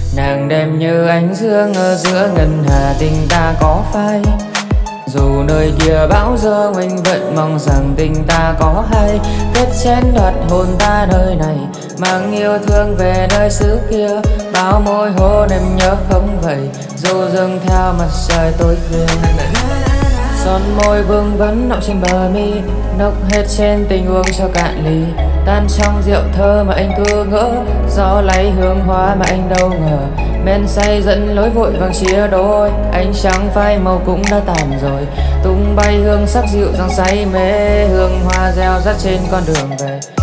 Nàng đẹp như ánh dương ở giữa ngân hà, tình ta có phai. Dù nơi kia bão giông anh vẫn mong rằng tình ta có hay. Kết chén đoạt hồn ta nơi này, mang yêu thương về nơi xứ kia. Bao môi hôn em nhớ không vậy, dù dâng theo mặt trời tối khuya. Son môi vương vấn nọng trên bờ mi, nốc hết trên tình uống cho cạn ly. Tan trong rượu thơ mà anh cứ ngỡ, gió lấy hương hoa mà anh đâu ngờ. Men say dẫn lối vội vàng chia đôi, ánh trắng phai màu cũng đã tàn rồi. Tung bay hương sắc dịu dàng say mê, hương hoa reo rắt trên con đường về.